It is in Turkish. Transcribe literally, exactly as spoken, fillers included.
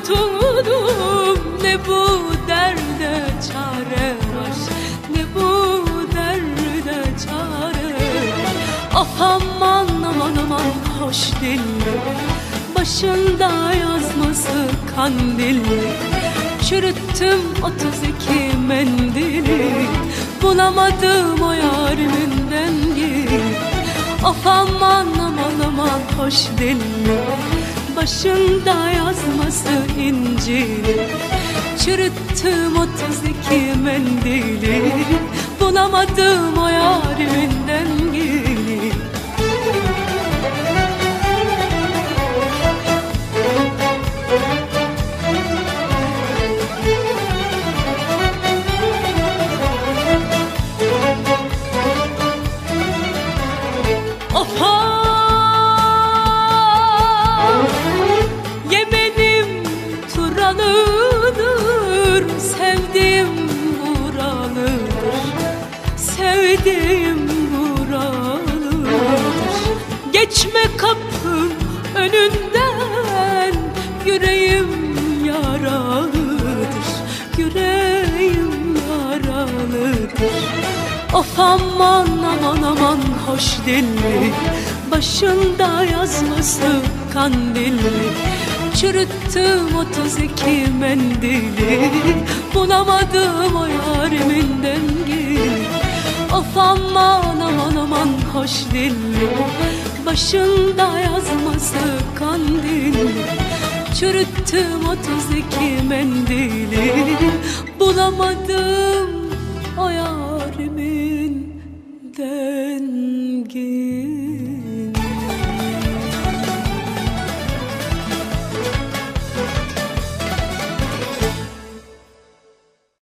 kurtuldum. Ne bu derde çare var, ne bu derde çare. Of aman aman aman hoş dilli, başında yazması kandilli. Çürüttüm otuz iki mendili, bulamadım o yarimin dengi. Of aman aman aman hoş dilli, başında yazması incili. Çürüttüm otuz iki mendili, bulamadım o yarimin dengini. Of ah, Yemenim Turan'ıdır, sevdim Nuran'ıdır, sevdim Nuran'ıdır. Geçme kapım önünden, yüreğim yaralıdır, yüreğim yaralıdır. Of aman aman aman hoş dilli, başında yazması kandilli. Çürüttüm otuz iki mendili, bulamadım o yarimin dengini. Of aman aman aman hoş dilli, başında yazması kandilli. Çürüttüm otuz iki mendili, bulamadım o yarimin dengi.